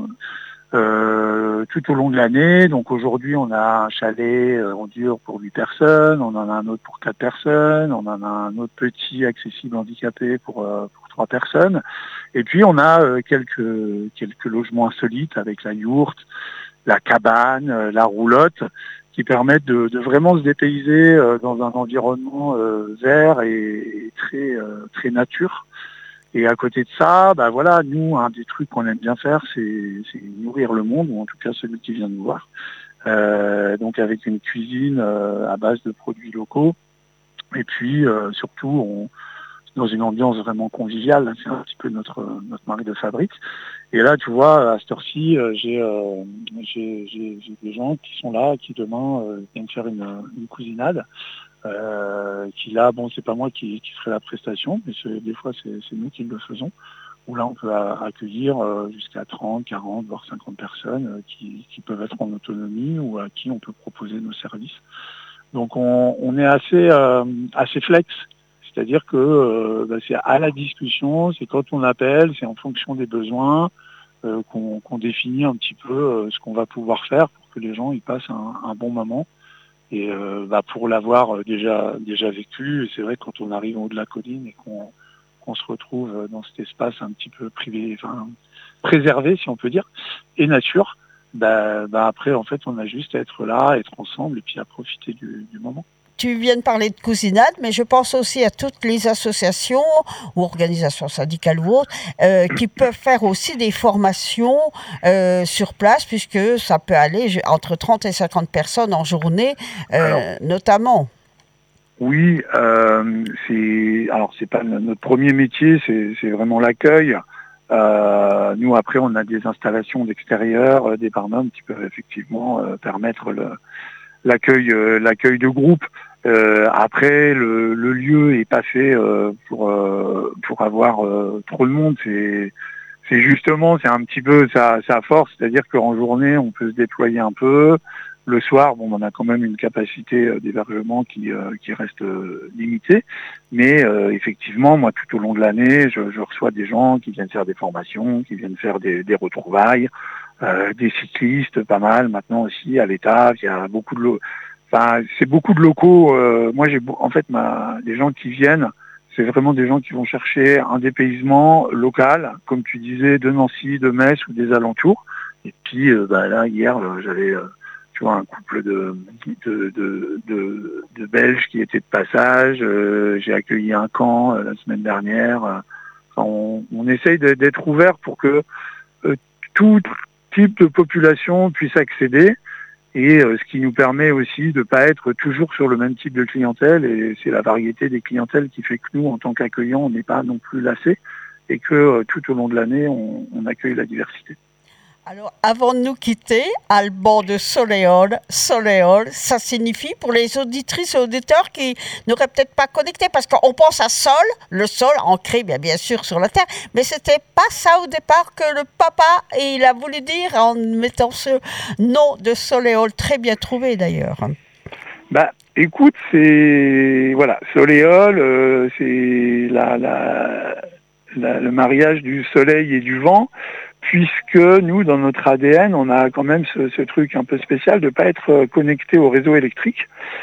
euh, tout au long de l'année. Donc aujourd'hui, on a un chalet euh, en dur pour huit personnes, on en a un autre pour quatre personnes, on en a un autre petit accessible handicapé pour, euh, pour trois personnes. Et puis on a euh, quelques, quelques logements insolites avec la yourte, la cabane, euh, la roulotte, qui permettent de, de vraiment se dépayser euh, dans un environnement euh, vert et, et très, euh, très nature. Et à côté de ça, bah voilà, nous, un des trucs qu'on aime bien faire, c'est, c'est nourrir le monde, ou en tout cas celui qui vient nous voir. Euh, donc avec une cuisine euh, à base de produits locaux. Et puis euh, surtout, on, dans une ambiance vraiment conviviale, c'est un petit peu notre, notre marque de fabrique. Et là, tu vois, à cette heure-ci, j'ai, euh, j'ai, j'ai, j'ai des gens qui sont là, qui demain euh, viennent faire une, une cousinade. Euh, qui là, bon, c'est pas moi qui, qui ferai la prestation, mais c'est, des fois c'est, c'est nous qui le faisons, où là on peut a, accueillir euh, jusqu'à trente, quarante, voire cinquante personnes euh, qui, qui peuvent être en autonomie ou à qui on peut proposer nos services. Donc on, on est assez, euh, assez flex, c'est-à-dire que euh, bah, c'est à la discussion, c'est quand on appelle, c'est en fonction des besoins euh, qu'on, qu'on définit un petit peu euh, ce qu'on va pouvoir faire pour que les gens ils passent un, un bon moment. Et euh, bah pour l'avoir déjà déjà vécu, c'est vrai que quand on arrive en haut de la colline et qu'on qu'on se retrouve dans cet espace un petit peu privé, enfin préservé si on peut dire, et nature. Bah, bah après en fait on a juste à être là, être ensemble et puis à profiter du, du moment. Tu viens de parler de cousinade, mais je pense aussi à toutes les associations ou organisations syndicales ou autres euh, qui peuvent faire aussi des formations euh, sur place, puisque ça peut aller entre trente et cinquante personnes en journée, euh, alors, notamment. Oui, euh, c'est alors c'est pas notre premier métier, c'est, c'est vraiment l'accueil. Euh, nous après on a des installations d'extérieur, euh, des barnums qui peuvent effectivement euh, permettre le, l'accueil, euh, l'accueil de groupe. Euh, après, le, le lieu est pas fait euh, pour euh, pour avoir euh, trop de monde. C'est c'est justement, c'est un petit peu sa, sa force, c'est-à-dire qu'en journée, on peut se déployer un peu. Le soir, bon, on a quand même une capacité euh, d'hébergement qui euh, qui reste euh, limitée, mais euh, effectivement, moi, tout au long de l'année, je, je reçois des gens qui viennent faire des formations, qui viennent faire des, des retrouvailles, euh, des cyclistes, pas mal. Maintenant aussi, à l'État, il y a beaucoup de lo- Enfin, c'est beaucoup de locaux. Euh, moi, j'ai en fait ma, les gens qui viennent, c'est vraiment des gens qui vont chercher un dépaysement local, comme tu disais, de Nancy, de Metz ou des alentours. Et puis, euh, bah, là, hier, euh, j'avais, euh, tu vois, un couple de de, de, de, de Belges qui étaient de passage. Euh, j'ai accueilli un camp euh, la semaine dernière. Enfin, on, on essaye de, d'être ouvert pour que euh, tout type de population puisse accéder. Et euh, ce qui nous permet aussi de ne pas être toujours sur le même type de clientèle, et c'est la variété des clientèles qui fait que nous, en tant qu'accueillants, on n'est pas non plus lassés, et que euh, tout au long de l'année, on, on accueille la diversité. Alors, avant de nous quitter, Alban de Soleol, Soleol, ça signifie pour les auditrices et auditeurs qui n'auraient peut-être pas connecté, parce qu'on pense à sol, le sol ancré bien, bien sûr sur la terre, mais c'était pas ça au départ que le papa, et il a voulu dire en mettant ce nom de Soleol, très bien trouvé d'ailleurs. Bah, écoute, c'est voilà, Soleol, euh, c'est la, la, la, le mariage du soleil et du vent. Puisque nous, dans notre A D N, on a quand même ce, ce truc un peu spécial de ne pas être connecté au réseau électrique.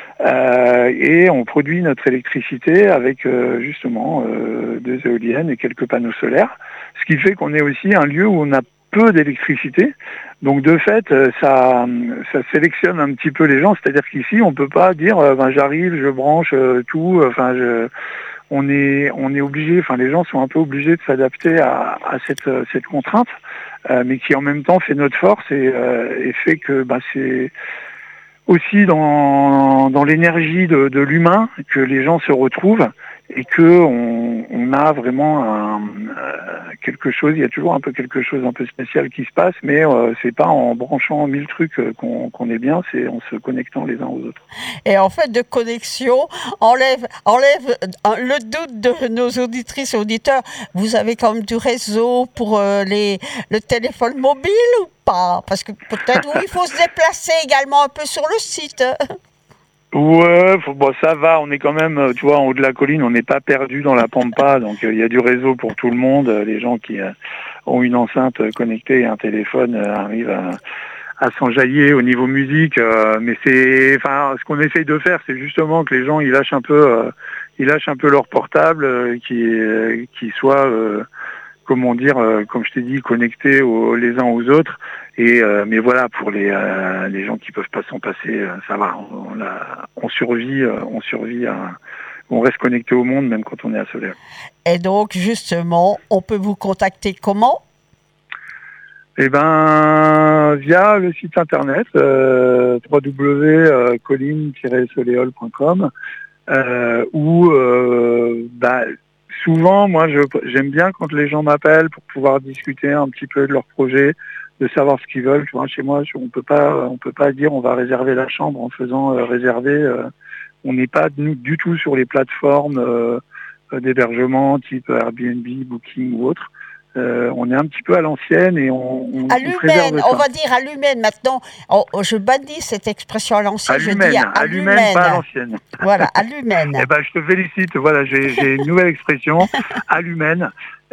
Euh, et on produit notre électricité avec euh, justement euh, deux éoliennes et quelques panneaux solaires. Ce qui fait qu'on est aussi un lieu où on a peu d'électricité. Donc de fait, ça, ça sélectionne un petit peu les gens. C'est-à-dire qu'ici, on ne peut pas dire euh, ben, j'arrive, je branche euh, tout. Enfin, je... On est, on est obligé, enfin les gens sont un peu obligés de s'adapter à, à cette, cette contrainte, euh, mais qui en même temps fait notre force et, euh, et fait que bah, c'est aussi dans, dans l'énergie de, de l'humain que les gens se retrouvent et que on, on a vraiment un, euh, quelque chose, il y a toujours un peu quelque chose un peu spécial qui se passe, mais euh, c'est pas en branchant mille trucs qu'on, qu'on est bien, c'est en se connectant les uns aux autres. Et en fait, de connexion, enlève, enlève le doute de nos auditrices et auditeurs. Vous avez quand même du réseau pour euh, les, le téléphone mobile ou pas? Parce que peut-être oui, il faut se déplacer également un peu sur le site. Ouais, faut, bon, ça va, on est quand même, tu vois, en haut de la colline, on n'est pas perdu dans la pampa, donc il euh, y a du réseau pour tout le monde. Les gens qui euh, ont une enceinte connectée et un téléphone euh, arrivent à, à s'enjailler au niveau musique. Euh, mais c'est, enfin, ce qu'on essaye de faire, c'est justement que les gens ils lâchent un peu, euh, ils lâchent un peu leur portable, euh, qui, euh, qui soient, euh, comment dire, euh, comme je t'ai dit, connectés aux, les uns aux autres. Et euh, mais voilà, pour les euh, les gens qui peuvent pas s'en passer, euh, ça va. On, on, la, on survit, euh, on survit, à, on reste connecté au monde même quand on est à Soleil. Et donc justement, on peut vous contacter comment? Eh ben via le site internet euh, w w w point colline tiret soleol point com euh, où euh, bah, souvent, moi, je, j'aime bien quand les gens m'appellent pour pouvoir discuter un petit peu de leur projet, de savoir ce qu'ils veulent. Tu vois, chez moi, on peut pas, on peut pas dire on va réserver la chambre en faisant euh, réserver. Euh, on n'est pas nous, du tout sur les plateformes euh, d'hébergement type Airbnb, Booking ou autre. Euh, on est un petit peu à l'ancienne et on, on à on l'humaine, on va dire à l'humaine maintenant. Oh, je bannis cette expression à l'ancienne. À je l'humaine, dis à, à, à l'humaine, l'humaine, pas à l'ancienne. Voilà, à l'humaine. Eh ben, je te félicite. Voilà, j'ai, j'ai une nouvelle expression, à l'humaine.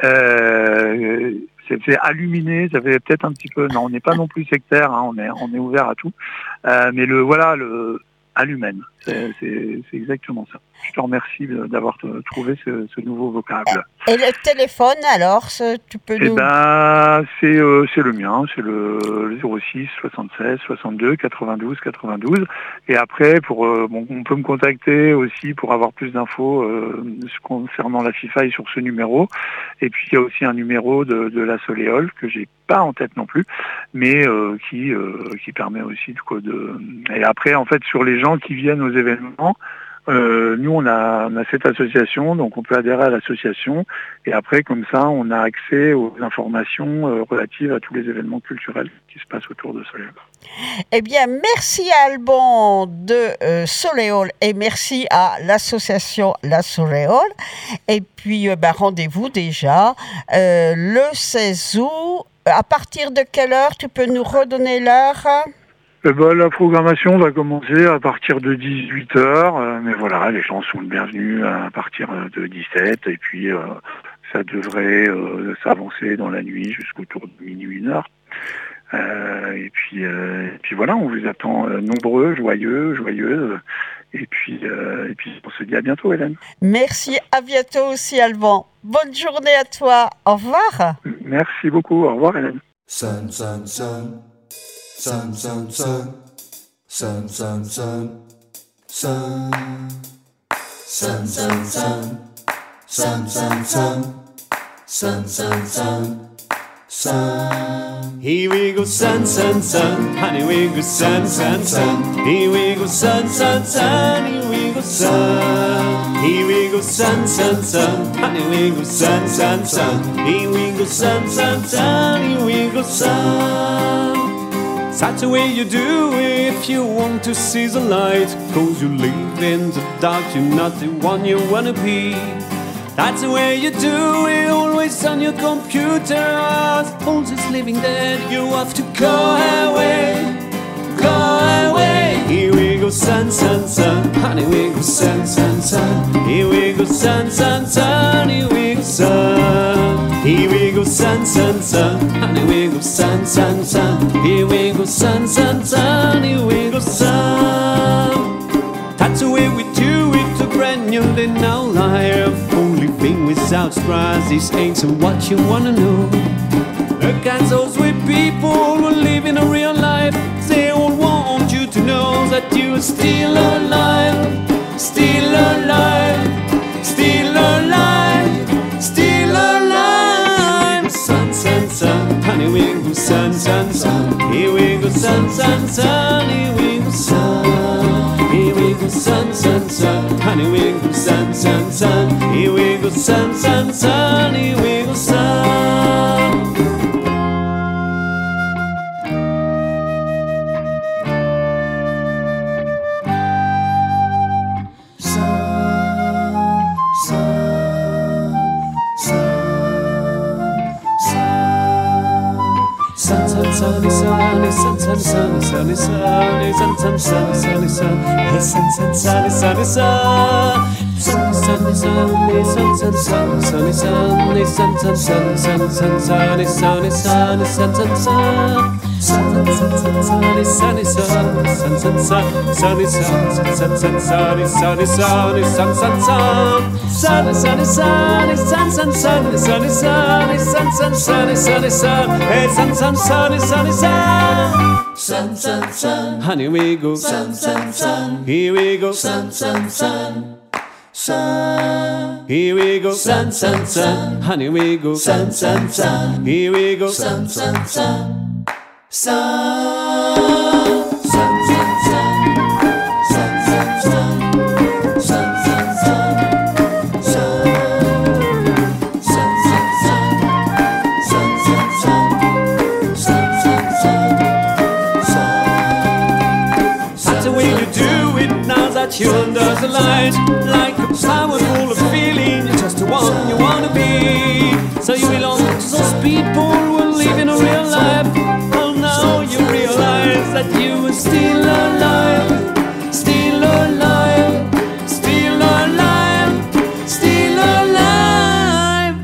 Euh, c'est, c'est alluminer, ça fait peut-être un petit peu. Non, on n'est pas non plus sectaire. Hein, on est, on est ouvert à tout. Euh, mais le, voilà, le, à l'humaine. c'est, c'est, c'est exactement ça. Je te remercie d'avoir t- trouvé ce, ce nouveau vocable. Et le téléphone, alors, ce, tu peux Eh nous... ben, c'est, euh, c'est le mien, c'est le, le zéro six soixante-seize soixante-deux quatre-vingt-douze quatre-vingt-douze. Et après, pour, euh, bon, on peut me contacter aussi pour avoir plus d'infos euh, concernant la FIFA et sur ce numéro. Et puis il y a aussi un numéro de, de la Soleol que j'ai pas en tête non plus, mais euh, qui euh, qui permet aussi de, quoi, de. Et après, en fait, sur les gens qui viennent aux événements. Euh, nous, on a, on a cette association, donc on peut adhérer à l'association. Et après, comme ça, on a accès aux informations euh, relatives à tous les événements culturels qui se passent autour de Soleol. Eh bien, merci à Alban de euh, Soleol et merci à l'association La Soleol. Et puis, euh, bah, rendez-vous déjà euh, le seize août. À partir de quelle heure? Tu peux nous redonner l'heure? Eh ben, la programmation va commencer à partir de dix-huit heures, euh, mais voilà, les gens sont bienvenus à partir de dix-sept, et puis euh, ça devrait euh, s'avancer dans la nuit jusqu'autour de minuit, une heure. Euh, et, puis, euh, et puis voilà, on vous attend euh, nombreux, joyeux, joyeuses, et puis, euh, et puis on se dit à bientôt, Hélène. Merci, à bientôt aussi, Alban. Bonne journée à toi, au revoir. Merci beaucoup, au revoir, Hélène. Sun, sun, sun. Sun, sun, sun, sun, sun, sun, sun, sun, sun, sun, sun, sun, sun, sun, sun, sun, sun. Here we go, sun, sun, sun, honey, we go, sun, sun, sun. Here we go, sun, sun, sun, here we go, sun. Here we go, sun, sun, sun, honey, we go, sun, sun, sun. Here we go, sun, sun, sun, here we go, sun. That's the way you do it if you want to see the light. Cause you live in the dark, you're not the one you wanna be. That's the way you do it, always on your computer. All this living dead, you have to go away, go away. Here we go, sun, sun, sun, honey, we go, sun, sun, sun. Here we go, sun, sun, sun, here we go, sun. Here we go, sun, sun, sun, honey, we go, sun, sun, sun. Here we go, sun, sun, sun, here we go, sun. That's the way we do it, a brand new day now life. Only thing without surprise, this ain't so what you wanna know. Look at those sweet people who live in a real life. They all want you to know that you are still alive, still alive, still alive, still alive. Sun, sun, sun, honey, we go, sun, sun, sun. Here we go, sun, sun, sun, here we go, sun. Here we go, sun, sun, sun, honey, we go, sun, sun, sun. Here we go, sun, sun, sun, here we go, sun. Sunny, sunny, sun, sunny, sunny, sunny, sunny, sun, sun, sunny, sunny, sun, hey, sun, sun, sunny, sunny, sun, sunny, sunny, sunny, sun, sun, sunny, sunny, sunny, sun, sun, sunny, sunny, sun, sunny, sunny, sunny, sun, sun, sun, sun, sun, sunny, sunny, sun, sun, sun, sun, sunny, sun, sun, sun, sun, sunny, sunny, sunny, sun, sun, sun, sunny, sunny, sunny, sun, sun, sunny, sunny, sunny, sun, sun, sunny, sunny, sun, hey, sun, sun, sunny, sunny, sun, sun, sun, sun, honey, we go, sun, sun, sun, here we go, sun, sun, sun, sun, here we go, sun, sun, sun, honey, we go, sun, sun, sun, here we go, sun, sun, sun, sun. You under the light, like a powerful feeling, you're just the one you wanna be. So you belong to those people who live in a real life. Oh, now you realize that you are still alive, still alive, still alive, still alive.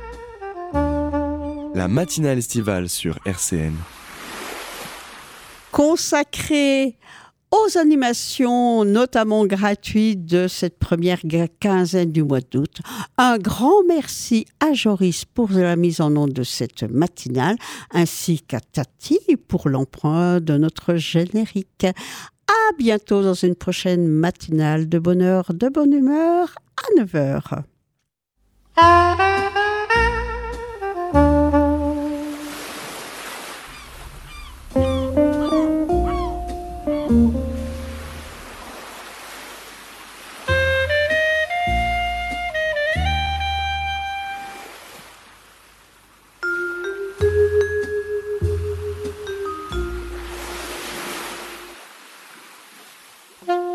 La matinale estivale sur R C N. consacré aux animations, notamment gratuites, de cette première quinzaine du mois d'août. Un grand merci à Joris pour la mise en onde de cette matinale, ainsi qu'à Tati pour l'emprunt de notre générique. À bientôt dans une prochaine matinale de bonne heure, de bonne humeur, à neuf heures. Thank you.